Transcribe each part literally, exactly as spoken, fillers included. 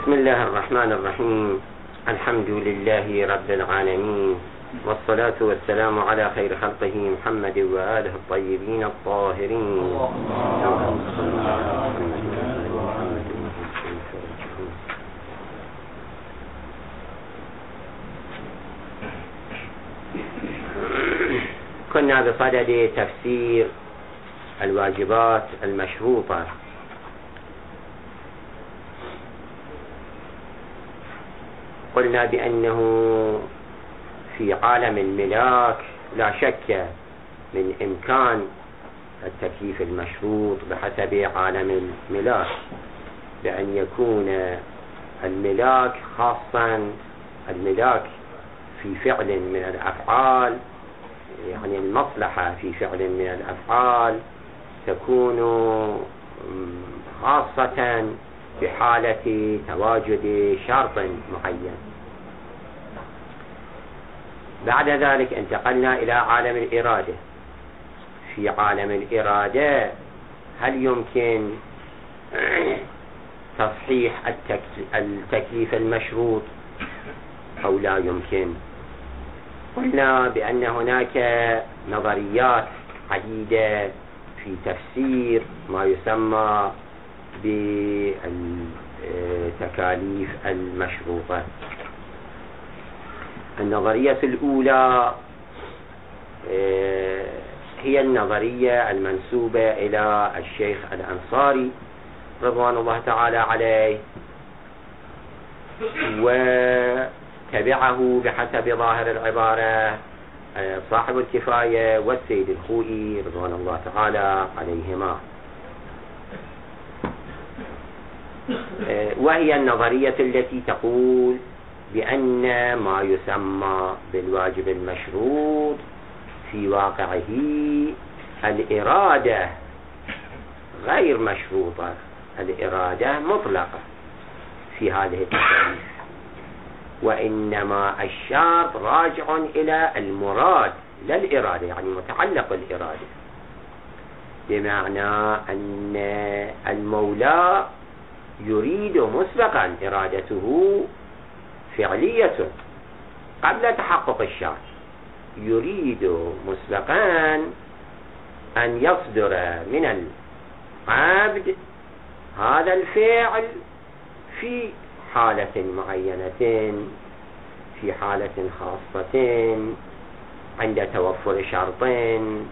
بسم الله الرحمن الرحيم. الحمد لله رب العالمين، والصلاة والسلام على خير خلقه محمد وآله الطيبين الطاهرين. كنا بصدد تفسير الواجبات المشروطة. قلنا بأنه في عالم الملاك لا شك من إمكان التكييف المشروط بحسب عالم الملاك، بأن يكون الملاك خاصا الملاك في فعل من الأفعال، يعني المصلحة في فعل من الأفعال تكون خاصة بحالة تواجد شرط معين. بعد ذلك انتقلنا إلى عالم الإرادة. في عالم الإرادة هل يمكن تصحيح التكليف المشروط أو لا يمكن؟ قلنا بأن هناك نظريات عديدة في تفسير ما يسمى بالتكاليف المشروطة. النظرية الأولى هي النظرية المنسوبة إلى الشيخ الأنصاري رضوان الله تعالى عليه، وتبعه بحسب ظاهر العبارة صاحب الكفاية والسيد الخوئي رضوان الله تعالى عليهما. وهي النظرية التي تقول بأن ما يسمى بالواجب المشروط في واقعه الإرادة غير مشروطة، الإرادة مطلقة في هذه التكاليف، وإنما الشرط راجع إلى المراد لا الإرادة، يعني متعلق الإرادة، بمعنى أن المولى يريد مسبقا، إرادته فعلية قبل تحقق الشرط، يريد مسبقا أن يصدر من العبد هذا الفعل في حالة معينة، في حالة خاصة عند توفر شرطين.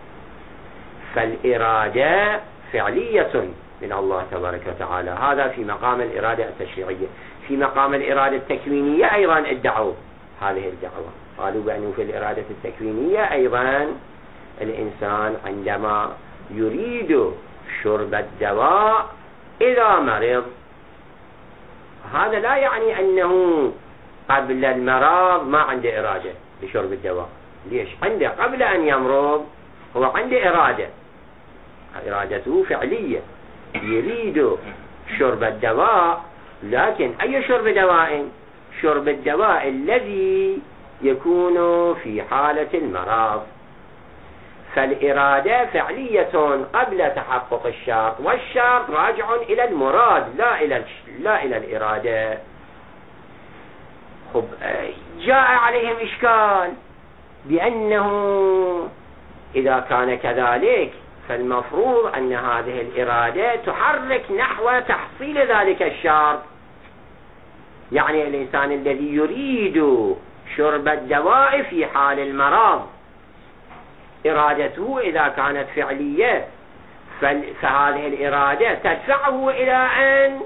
فالإرادة فعلية من الله تبارك وتعالى، هذا في مقام الإرادة التشريعية. في مقام الإرادة التكوينية أيضا ادعوا هذه الدعوة، قالوا بأنه في الإرادة التكوينية أيضا الإنسان عندما يريد شرب الدواء إذا مرض، هذا لا يعني أنه قبل المرض ما عنده إرادة لشرب الدواء. ليش؟ عنده قبل أن يمرض هو عنده إرادة، إرادته فعلية، يريد شرب الدواء. لكن أي شرب دواء؟ شرب الدواء الذي يكون في حالة المرض. فالإرادة فعلية قبل تحقق الشرط، والشرط راجع إلى المراد لا إلى لا إلى الإرادة. خب جاء عليهم إشكال بأنه إذا كان كذلك فالمفروض أن هذه الإرادة تحرك نحو تحصيل ذلك الشرط. يعني الإنسان الذي يريد شرب الدواء في حال المرض، إرادته إذا كانت فعلية فهذه الإرادة تدفعه إلى أن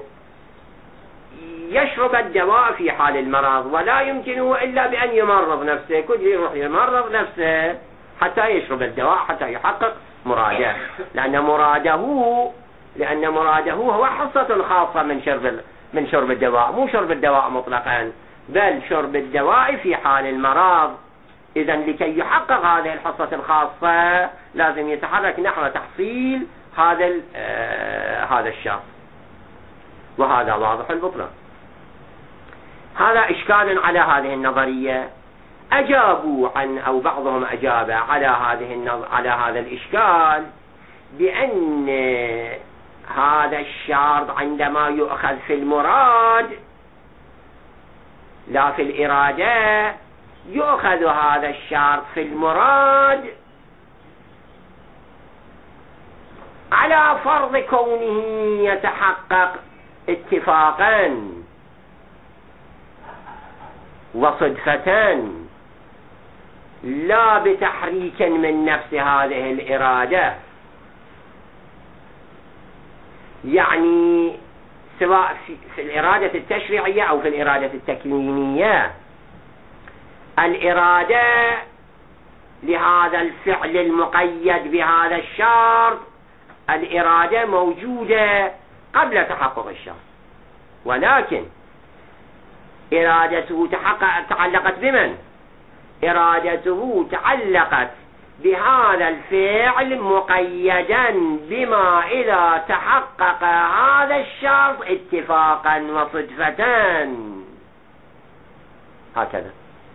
يشرب الدواء في حال المرض، ولا يمكنه إلا بأن يمرض نفسه، كل يروح يمرض نفسه حتى يشرب الدواء حتى يحقق مراده، لأن مراده لأن مراده هو حصة خاصة من شرب من شرب الدواء، مو شرب الدواء مطلقا، بل شرب الدواء في حال المرض. إذن لكي يحقق هذه الحصة الخاصة لازم يتحرك نحو تحصيل هذا آه هذا الشرط، وهذا واضح البطلان. هذا إشكال على هذه النظرية. أجابوا عن أو بعضهم أجاب على هذه النظ... على هذا الإشكال بأن هذا الشرط عندما يؤخذ في المراد لا في الإرادة يؤخذ هذا الشرط في المراد على فرض كونه يتحقق اتفاقا وصدفة، لا بتحريك من نفس هذه الإرادة. يعني سواء في, في الإرادة التشريعية أو في الإرادة التكوينية، الإرادة لهذا الفعل المقيد بهذا الشرط، الإرادة موجودة قبل تحقق الشرط، ولكن إرادته تحقق تعلقت بمن؟ إرادته تعلقت بهذا الفعل مقيدا بما إذا تحقق هذا الشرط اتفاقا وصدفة، هكذا.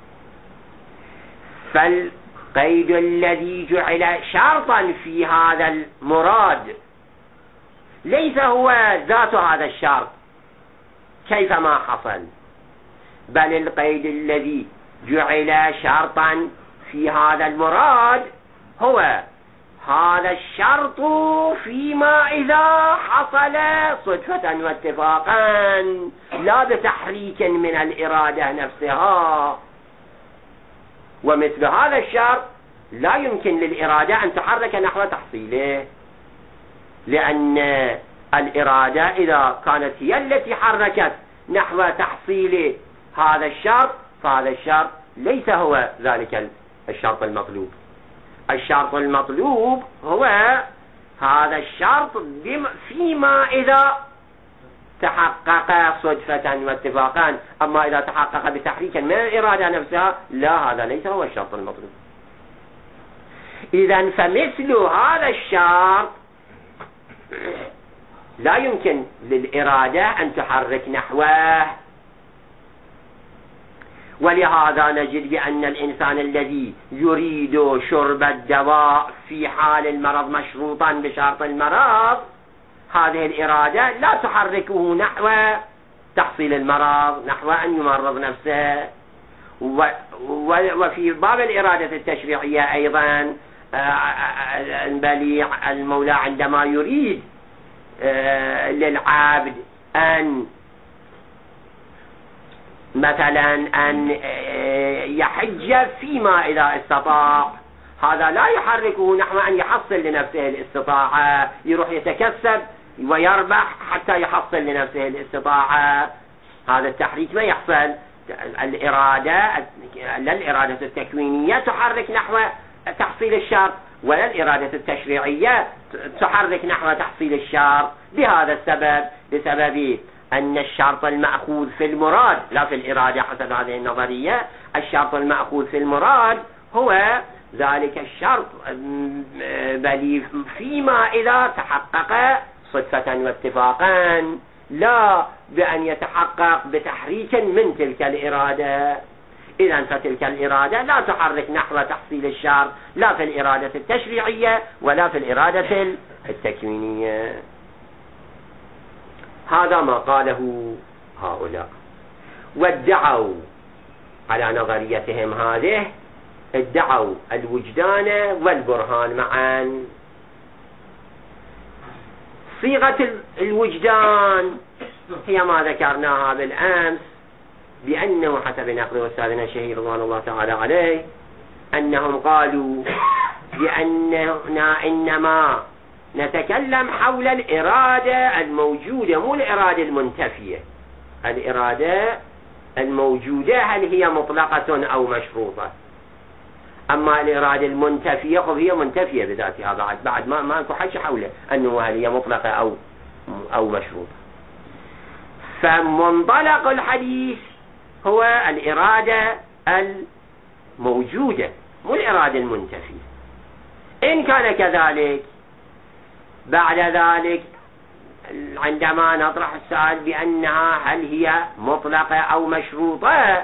فالقيد الذي جعل شرطا في هذا المراد ليس هو ذات هذا الشرط كيفما حصل، بل القيد الذي جعل شرطا في هذا المراد هو هذا الشرط فيما إذا حصل صدفة واتفاقا، لا بتحريك من الإرادة نفسها. ومثل هذا الشرط لا يمكن للإرادة أن تحرك نحو تحصيله، لأن الإرادة إذا كانت هي التي حركت نحو تحصيل هذا الشرط، فهذا الشرط ليس هو ذلك الشرط المطلوب. الشرط المطلوب هو هذا الشرط فيما إذا تحقق صدفة واتفاقا، أما إذا تحقق بتحريك من الإرادة نفسها لا، هذا ليس هو الشرط المطلوب. إذن فمثل هذا الشرط لا يمكن للإرادة أن تحرك نحوه. ولهذا نجد بأن الإنسان الذي يريد شرب الدواء في حال المرض مشروطا بشرط المرض، هذه الإرادة لا تحركه نحو تحصيل المرض، نحو أن يمرض نفسه. وفي باب الإرادة التشريعية أيضا البليغ المولى عندما يريد للعبد أن مثلا أن يحج فيما إذا استطاع، هذا لا يحركه نحو أن يحصل لنفسه الاستطاعة، يروح يتكسب ويربح حتى يحصل لنفسه الاستطاعة. هذا التحريك ما يحصل. الإرادة لا الإرادة التكوينية تحرك نحو تحصيل الشرط، ولا الإرادة التشريعية تحرك نحو تحصيل الشرط. بهذا السبب، بسبب أن الشرط المأخوذ في المراد لا في الإرادة حسب هذه النظرية، الشرط المأخوذ في المراد هو ذلك الشرط بل فيما إذا تحقق صدفة واتفاقا، لا بأن يتحقق بتحريك من تلك الإرادة. إذن فتلك الإرادة لا تحرك نحو تحصيل الشرط لا في الإرادة التشريعية ولا في الإرادة التكوينية. هذا ما قاله هؤلاء، وادعوا على نظريتهم هذه، ادعوا الوجدان والبرهان معا. صيغة الوجدان هي ما ذكرناها بالأمس، بأنه حسب نقل أستاذنا الشهير رضوان الله تعالى عليه أنهم قالوا بأننا إنما نتكلم حول الإرادة الموجودة، مو الإرادة المنتفية. الإرادة الموجودة هل هي مطلقة أو مشروطة؟ أما الإرادة المنتفية هي منتفية بذاتها، بعد بعد ما ما أكو حاجة حوله أنه هل هي مطلقة أو أو مشروطة. فمنطلق الحديث هو الإرادة الموجودة مو الإرادة المنتفية. إن كان كذلك، بعد ذلك عندما نطرح السؤال بأنها هل هي مطلقة أو مشروطة،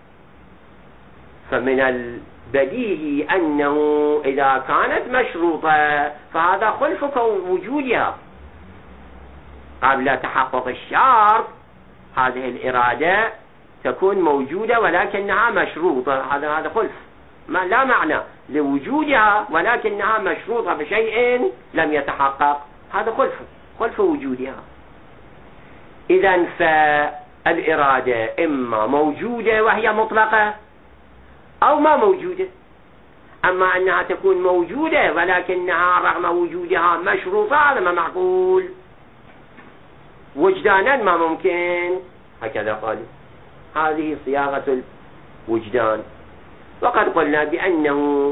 فمن البديهي أنه إذا كانت مشروطة فهذا خلف وجودها قبل تحقق الشرط. هذه الإرادة تكون موجودة ولكنها مشروطة، هذا هذا خلف، ما لا معنى لوجودها ولكنها مشروطة بشيء لم يتحقق، هذا خلف خلف وجودها. إذن فالإرادة إما موجودة وهي مطلقة أو ما موجودة. أما أنها تكون موجودة ولكنها رغم وجودها مشروطة، هذا ما معقول، وجدانا ما ممكن، هكذا قالوا. هذه صياغة الوجدان. وقد قلنا بأنه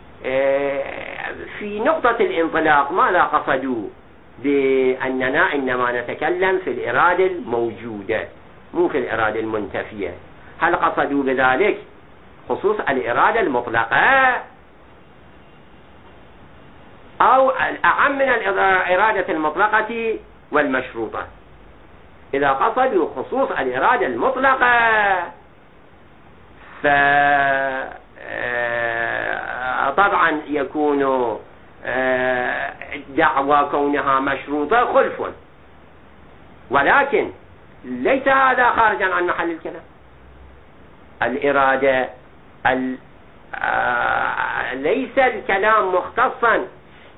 في نقطة الانطلاق ماذا قصدوا؟ بأننا إنما نتكلم في الإرادة الموجودة مو في الإرادة المنتفية. هل قصدوا بذلك خصوص الإرادة المطلقة أو الأعم من الإرادة المطلقة والمشروطة؟ إذا قصدوا خصوص الإرادة المطلقة فطبعا يكون دعوى كونها مشروطة خلف، ولكن ليس هذا خارجا عن محل الكلام. الإرادة ليس الكلام مختصا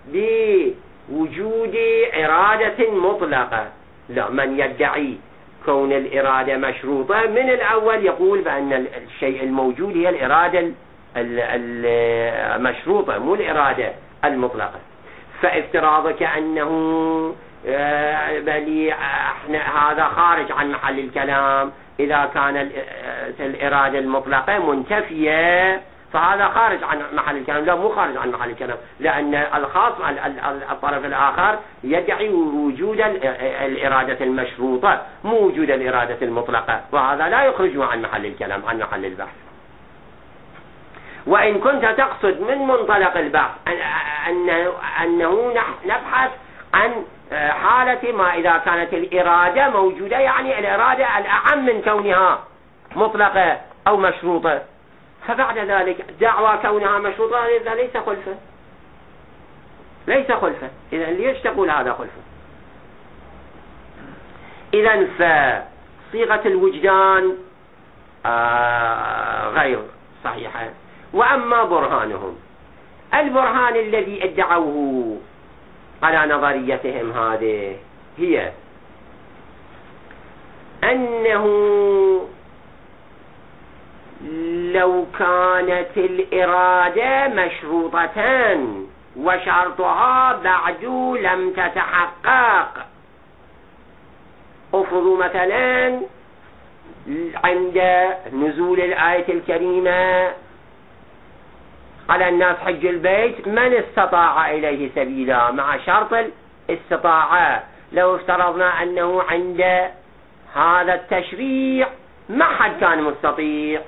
بوجود إرادة مطلقة، لا، من يدعي كون الإرادة مشروطة من الأول يقول بأن الشيء الموجود هي الإرادة المشروطة مو الإرادة المطلقة. فافتراضك أنه بل هذا خارج عن محل الكلام، إذا كان الإرادة المطلقة منتفية فهذا خارج عن محل الكلام. لا، مو خارج عن محل الكلام، لأن الخاص الطرف الآخر يدعي وجود الإرادة المشروطة مو وجود الإرادة المطلقة، وهذا لا يخرجه عن محل الكلام، عن محل البحث. وإن كنت تقصد من منطلق البحث أنه, أنه نبحث عن حالة ما إذا كانت الإرادة موجودة، يعني الإرادة الأعم من كونها مطلقة أو مشروطة، فبعد ذلك دعوى كونها مشروطة إذا ليس خلفا، ليس خلفا. إذا ليش تقول هذا خلفا؟ إذا فصيغة الوجدان آه غير صحيحة. وأما برهانهم، البرهان الذي ادعوه على نظريتهم هذه هي أنه لو كانت الإرادة مشروطة وشرطها بعد لم تتحقق، افرضوا مثلا عند نزول الآية الكريمة على الناس حج البيت من استطاع إليه سبيلا، مع شرط الاستطاعة، لو افترضنا أنه عند هذا التشريع ما حد كان مستطيع،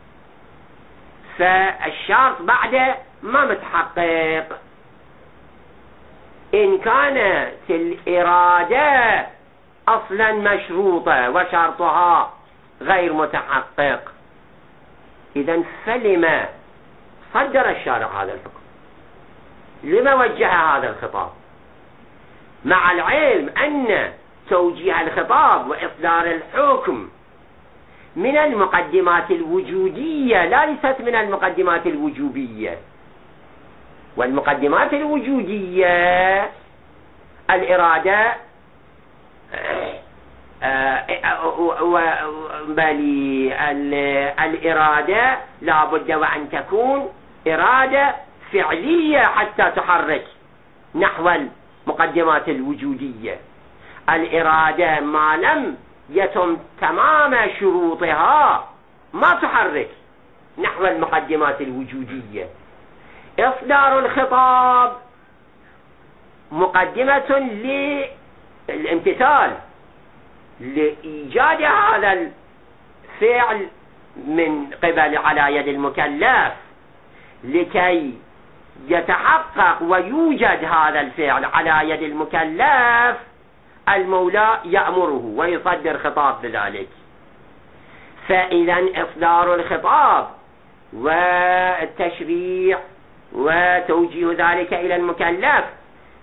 فالشرط بعده ما متحقق. إن كانت الإرادة أصلا مشروطة وشرطها غير متحقق، إذن فلما صدر الشارع هذا الحكم؟ لما وجه هذا الخطاب؟ مع العلم أن توجيه الخطاب وإصدار الحكم من المقدمات الوجودية لا ليست من المقدمات الوجوبية. والمقدمات الوجودية الإرادة بل الإرادة لا بد وأن تكون إرادة فعلية حتى تحرك نحو المقدمات الوجودية. الإرادة ما لم يتم تمام شروطها ما تحرك نحو المقدمات الوجودية. إصدار الخطاب مقدمة للامتثال، لإيجاد هذا الفعل من قبل على يد المكلف، لكي يتحقق ويوجد هذا الفعل على يد المكلف المولى يأمره ويصدر خطاب بذلك. فإذا إصدار الخطاب والتشريع وتوجيه ذلك إلى المكلف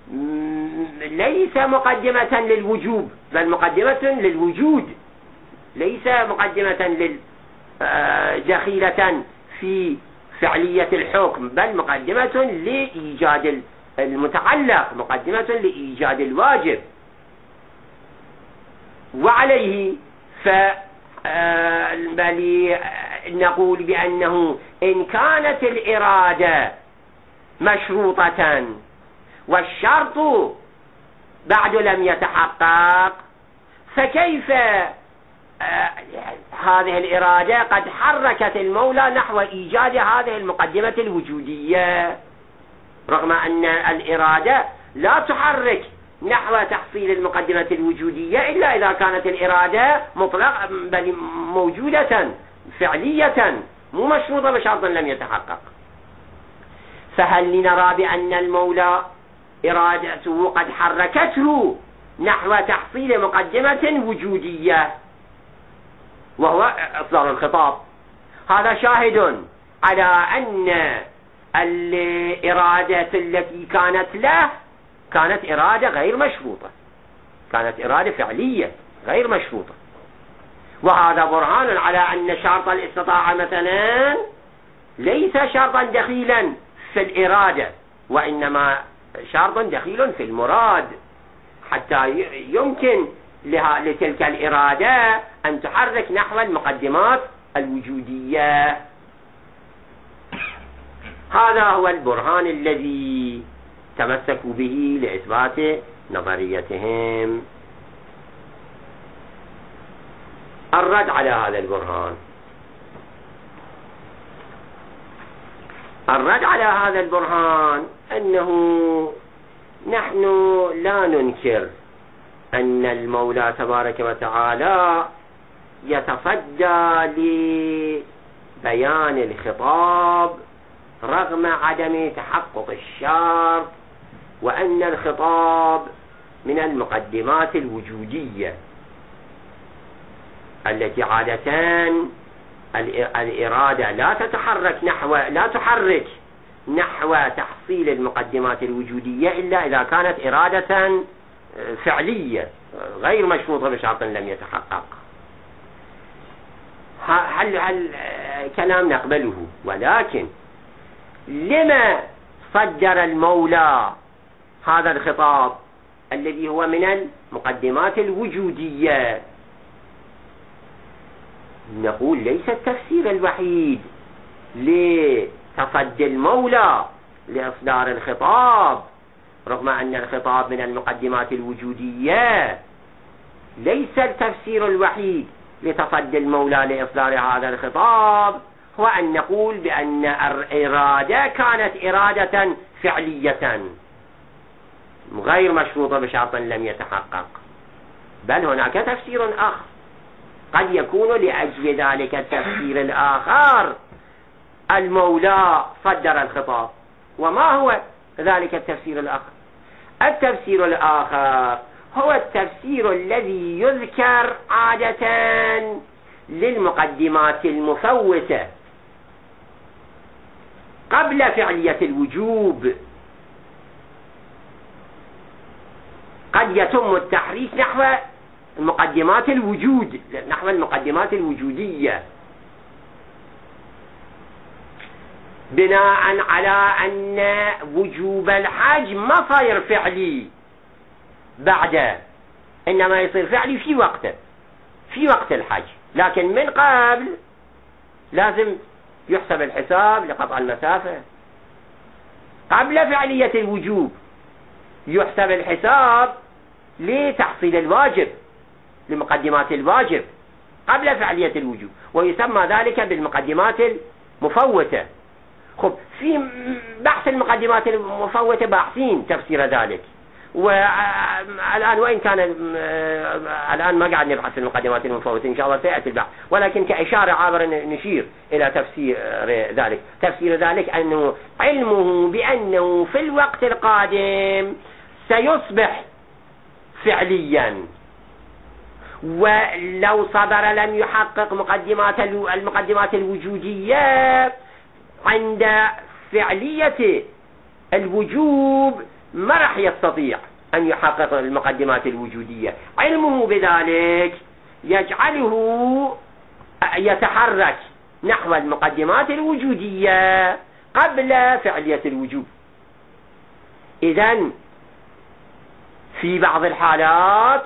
ليس مقدمة للوجوب بل مقدمة للوجود. ليس مقدمة دخيلة في فعلية الحكم، بل مقدمة لإيجاد المتعلق، مقدمة لإيجاد الواجب. وعليه ف بل نقول بأنه إن كانت الإرادة مشروطة والشرط بعد لم يتحقق، فكيف هذه الإرادة قد حركت المولى نحو إيجاد هذه المقدمة الوجودية، رغم أن الإرادة لا تحرك نحو تحصيل المقدمة الوجودية إلا إذا كانت الإرادة مطلقة بل موجودة فعلية مو مشروطة بشرط لم يتحقق. فهل لنرى بأن المولى إرادته قد حركته نحو تحصيل مقدمة وجودية وهو إصدار الخطاب؟ هذا شاهد على أن الإرادة التي كانت له كانت إرادة غير مشروطة، كانت إرادة فعلية غير مشروطة. وهذا برهان على أن شرط الاستطاعة مثلا ليس شرطا دخيلا في الإرادة، وإنما شرط دخيل في المراد، حتى يمكن لتلك الإرادة أن تحرك نحو المقدمات الوجودية. هذا هو البرهان الذي تمسكوا به لإثبات نظريتهم. الرد على هذا البرهان، الرد على هذا البرهان أنه نحن لا ننكر أن المولى تبارك وتعالى يتصدى لبيان الخطاب رغم عدم تحقق الشرط، وأن الخطاب من المقدمات الوجودية التي عادة الإرادة لا تتحرك نحو لا تحرك نحو تحصيل المقدمات الوجودية إلا إذا كانت إرادة فعلية غير مشروطة بشرط لم يتحقق. هل هل كلام نقبله، ولكن لما صدر المولى هذا الخطاب الذي هو من المقدمات الوجودية؟ نقول ليس التفسير الوحيد لتصدي المولى لإصدار الخطاب، رغم أن الخطاب من المقدمات الوجودية، ليس التفسير الوحيد لتصدي المولى لإصدار هذا الخطاب هو أن نقول بأن الإرادة كانت إرادة فعلية غير مشروطة بشرط لم يتحقق، بل هناك تفسير آخر قد يكون لأجل ذلك التفسير الآخر المولى صدر الخطاب. وما هو ذلك التفسير الآخر؟ التفسير الآخر هو التفسير الذي يذكر عادة للمقدمات المفوتة قبل فعلية الوجوب. قد يتم التحريك نحو المقدمات الوجود نحو المقدمات الوجودية بناء على أن وجوب الحج ما صاير فعلي بعد، إنما يصير فعلي في وقته في وقت الحج، لكن من قبل لازم يحسب الحساب لقطع المسافة. قبل فعلية الوجوب يحسب الحساب لتحصيل الواجب، لمقدمات الواجب قبل فعلية الوجوب، ويسمى ذلك بالمقدمات المفوتة. خب، في بحث المقدمات المفوتة باحثين تفسير ذلك، والآن وإن كان الآن ما قاعد نبحث في المقدمات المفوتة، إن شاء الله سيأتي البحث، ولكن كإشارة عابرة نشير إلى تفسير ذلك. تفسير ذلك أنه علمه بأنه في الوقت القادم سيصبح فعليا، ولو صبر لم يحقق مقدمات المقدمات الوجودية عند فعلية الوجوب ما راح يستطيع أن يحقق المقدمات الوجودية. علمه بذلك يجعله يتحرك نحو المقدمات الوجودية قبل فعلية الوجوب. إذن في بعض الحالات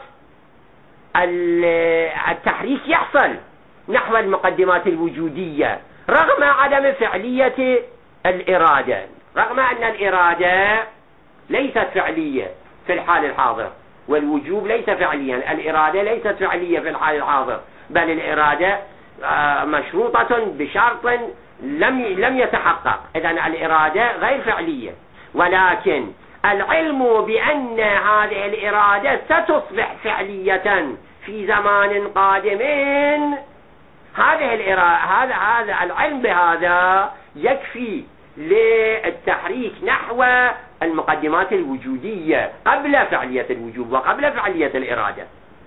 التحريك يحصل نحو المقدمات الوجودية رغم عدم فعلية الإرادة، رغم أن الإرادة ليست فعلية في الحال الحاضر، والوجوب ليس فعليا، الإرادة ليست فعلية في الحال الحاضر، بل الإرادة مشروطة بشرط لم لم يتحقق. إذن الإرادة غير فعلية، ولكن العلم بأن هذه الإرادة ستصبح فعلية في زمان قادم، هذه الإرادة هذا هذا العلم بهذا يكفي للتحريك نحو المقدمات الوجودية قبل فعلية الوجوب وقبل فعلية الإرادة.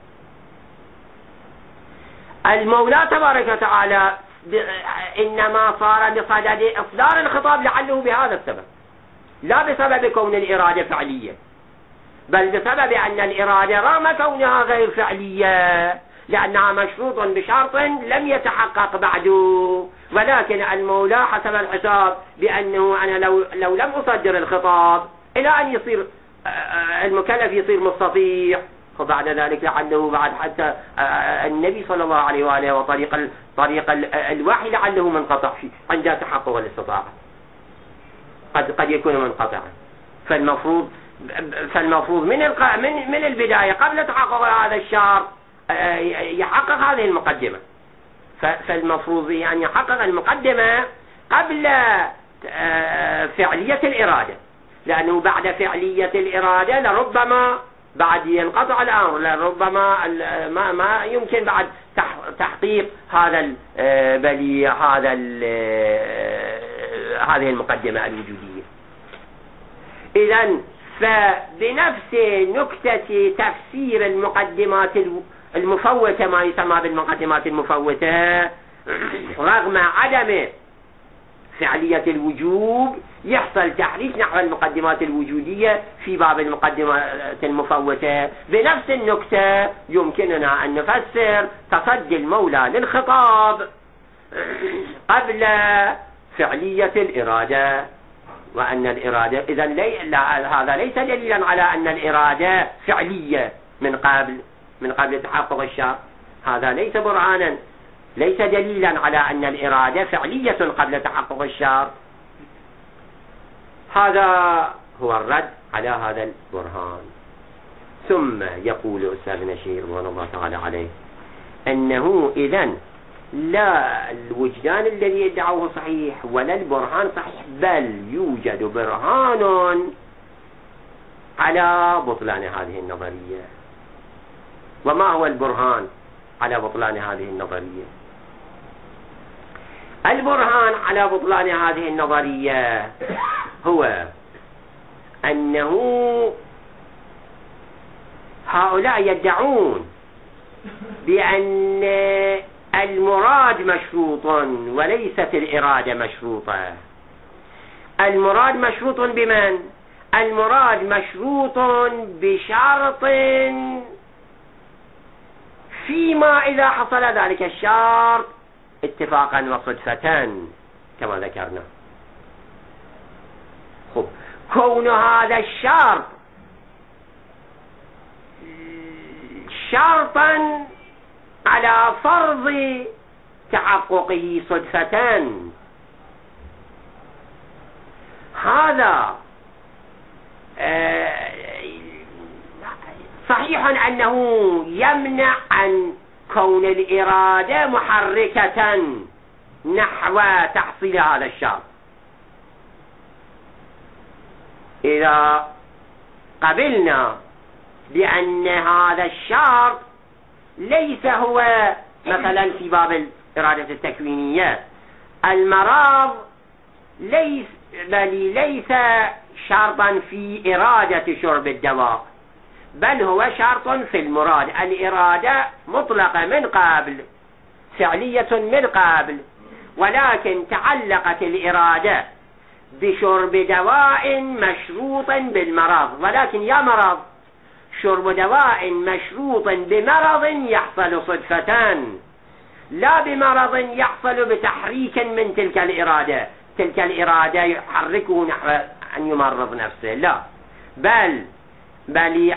المولى تبارك وتعالى إنما صار بصدد إصدار الخطاب لعله بهذا السبب، لا بسبب كون الإرادة فعلية، بل بسبب أن الإرادة رغم كونها غير فعلية لأنها مشروط بشرط لم يتحقق بعد، ولكن المولى حسب الحساب بأنه أنا لو, لو لم أصدر الخطاب إلى أن يصير المكلف يصير مستطيع، وبعد ذلك لعله بعد حتى النبي صلى الله عليه وآله وطريق طريق الوحي لعله منقطع فيه عند تحقق الاستطاعة، قد قد يكون منقطعا. فالمفروض فالمفروض من من من البداية قبل تحقق هذا الشرط يحقق هذه المقدمة، فالمفروض أن يحقق المقدمة قبل فعلية الإرادة، لأنه بعد فعلية الإرادة لربما بعد ينقطع الأمر، لربما ما ما يمكن بعد تحقيق هذا بل هذا هذه المقدمة الوجودية. إذن فبنفس نكتة تفسير المقدمات المفوتة، ما يسمى بالمقدمات المفوتة، رغم عدم فعلية الوجوب يحصل تحريك نحو المقدمات الوجودية في باب المقدمات المفوتة. بنفس النكتة يمكننا أن نفسر تصدي المولى للخطاب قبل فعلية الإرادة، وأن الإرادة إذن لي هذا ليس دليلا على أن الإرادة فعلية من قبل من قبل تحقق الشرط، هذا ليس برهانا، ليس دليلا على أن الإرادة فعلية قبل تحقق الشرط. هذا هو الرد على هذا البرهان. ثم يقول أستاذنا الشيخ رضوان الله تعالى عليه أنه إذن لا الوجدان الذي يدعوه صحيح ولا البرهان صحيح، بل يوجد برهان على بطلان هذه النظرية. وما هو البرهان على بطلان هذه النظرية؟ البرهان على بطلان هذه النظرية هو أنه هؤلاء يدعون بأن المراد مشروط وليست الإرادة مشروطة. المراد مشروط بمن؟ المراد مشروط بشرط فيما إذا حصل ذلك الشرط اتفاقا وصدفة كما ذكرنا. خب، كون هذا الشرط شرطا على فرض تحققه صدفة، هذا صحيح أنه يمنع عن كون الإرادة محركة نحو تحصيل هذا الشرط. إذا قبلنا بأن هذا الشرط ليس هو مثلا في باب الإرادة التكوينية المرض، ليس بل ليس شرطا في إرادة شرب الدواء، بل هو شرط في المراد. الإرادة مطلقة من قبل، فعلية من قبل، ولكن تعلقت الإرادة بشرب دواء مشروط بالمرض. ولكن يا مرض، شرب دواء مشروط بمرض يحصل صدفة، لا بمرض يحصل بتحريك من تلك الإرادة، تلك الإرادة يحركه نحو أن يمرض نفسه، لا، بل بل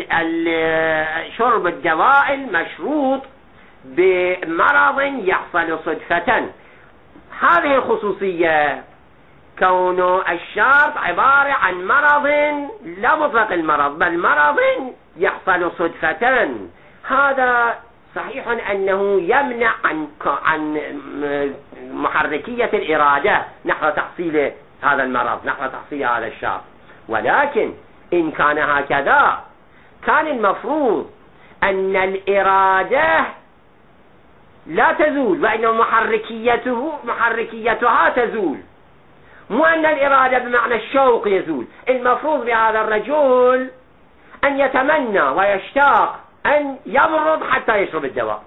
شرب الدواء المشروط بمرض يحصل صدفة. هذه الخصوصية، كون الشرط عبارة عن مرض لا مطلق المرض بل مرض يحصل صدفة، هذا صحيح أنه يمنع عن عن محركية الإرادة نحو تحصيل هذا المرض، نحو تحصيل هذا الشرط. ولكن إن كان هكذا كان المفروض أن الإرادة لا تزول، وإن محركيته محركيتها تزول، مو أن الإرادة بمعنى الشوق يزول. المفروض بهذا الرجل أن يتمنى ويشتاق أن يمرض حتى يشرب الدواء،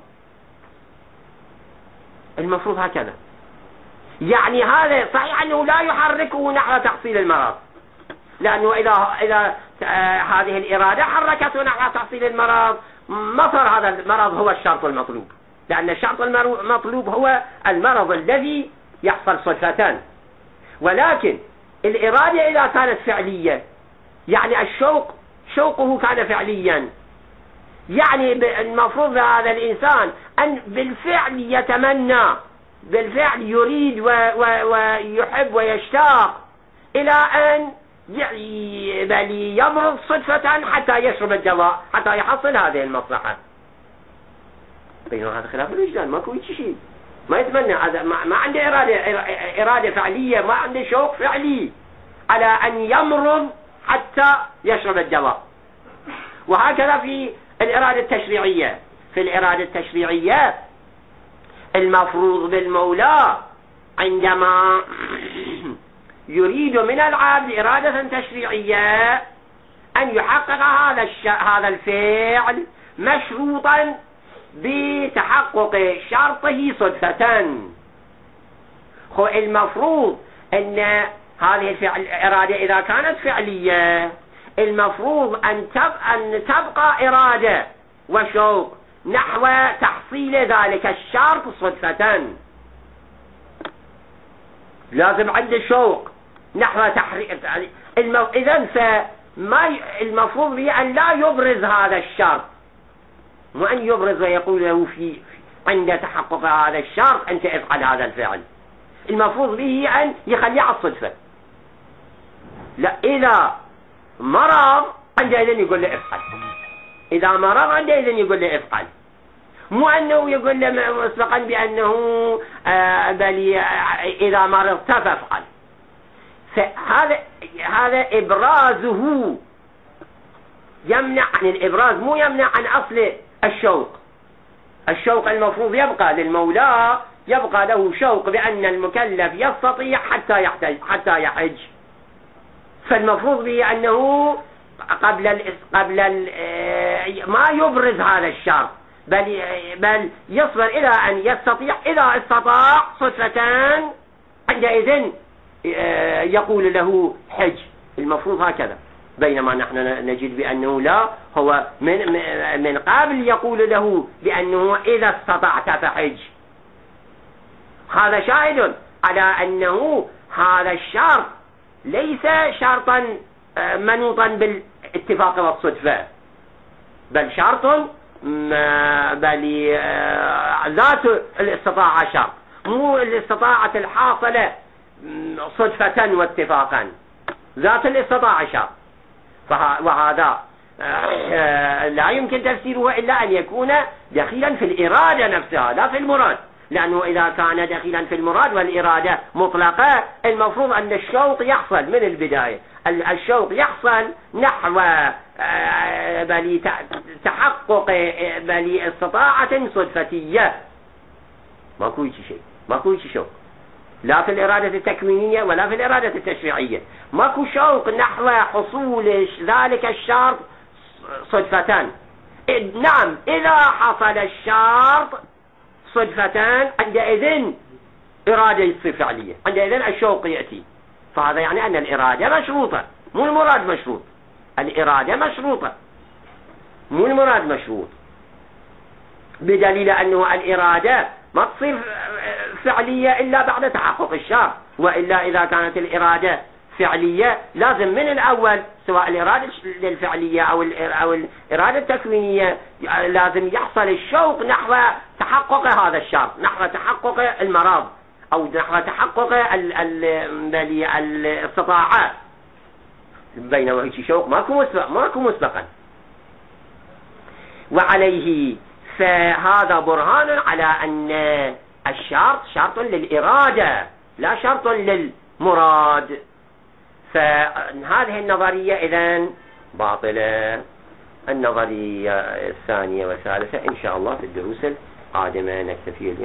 المفروض هكذا. يعني هذا صحيح أنه لا يحركه نحو تحصيل المرض، لأنه إذا إذا هذه الإرادة حركته نحو تحصيل المرض ما صار هذا المرض هو الشرط المطلوب، لأن الشرط المطلوب هو المرض الذي يحصل صدفة. ولكن الإرادة إذا كانت فعلية، يعني الشوق شوقه كان فعليا، يعني المفروض هذا الإنسان أن بالفعل يتمنى، بالفعل يريد ويحب ويشتاق إلى أن بل يمرض صدفة حتى يشرب الدواء حتى يحصل هذه المصلحة. بينما هذا خلاف الوجدان، ماكو شيء، ما يتمنى هذا، ما عنده إرادة إرادة فعلية، ما عنده شوق فعلي على أن يمرض حتى يشرب الدواء. وهكذا في الإرادة التشريعية، في الإرادة التشريعية المفروض بالمولى عندما يريد من العبد إرادة تشريعية أن يحقق هذا هذا الفعل مشروطا بتحقق شرطه صدفة. خو المفروض أن هذه الفعل الإرادة إذا كانت فعلية المفروض أن تبقى, أن تبقى إرادة وشوق نحو تحصيل ذلك الشرط صدفة. لازم عنده شوق نحو تحريك المو... إذن فما المفروض به أن لا يبرز هذا الشرط، مو أن يبرز ويقول له في عند تحقق هذا الشرط أنت افعل هذا الفعل. المفروض به أن يخليه على الصدفة. لا، إذا مرض عندئذ يقول له افعل، إذا مرض عندئذ يقول له افعل، مو أنه يقول له مسبقا بأنه آه بل إذا مرضت فافعل. فهذا هذا إبرازه يمنع عن الإبراز، مو يمنع عن أصل الشوق. الشوق المفروض يبقى للمولى، يبقى له شوق بأن المكلف يستطيع حتى يحتاج حتى يحج. فالمفروض به أنه قبل ال قبل ال ما يبرز هذا الشرط، بل بل يصبر إلى أن يستطيع، إذا استطاع صدفة عندئذ يقول له حج. المفروض هكذا. بينما نحن نجد بأنه لا، هو من من قبل يقول له بأنه إذا استطعت فحج. هذا شاهد على أنه هذا الشرط ليس شرطا منوطا بالاتفاق والصدفة، بل شرط بل ذات الاستطاعة شرط، مو الاستطاعة الحاصلة صدفة واتفاقا، ذات الاستطاعة شرط. وهذا لا يمكن تفسيره إلا أن يكون دخيلا في الإرادة نفسها لا في المراد، لأنه إذا كان دخيلا في المراد والإرادة مطلقة المفروض أن الشوق يحصل من البداية، الشوق يحصل نحو بل تحقق بل استطاعة صدفتية. ماكو شيء، ماكو شوق لا في الإرادة التكوينية ولا في الإرادة التشريعية، ماكو شوق نحو حصول ذلك الشرط صدفة. نعم، إذا حصل الشرط صدفة عندئذ إرادة يصير فعلية، عندئذ الشوق يأتي. فهذا يعني أن الإرادة مشروطة، مو المراد مشروط، الإرادة مشروطة. مو المراد مشروط، بدليل أنه الإرادة ما تصير فعلية إلا بعد تحقق الشرط، وإلا إذا كانت الإرادة فعلية لازم من الأول سواء الإرادة الفعلية أو أو الإرادة التكوينية لازم يحصل الشوق نحو تحقق هذا الشرط، نحو تحقق المرض أو نحو تحقق الاستطاعة، بينما هيك شوق ماكو مسبق ماكو مسبقا. وعليه فهذا برهان على أن الشرط شرط للإرادة لا شرط للمراد. فهذه النظرية إذن باطلة. النظرية الثانية والثالثة إن شاء الله في الدروس القادمة نكتفي اليوم.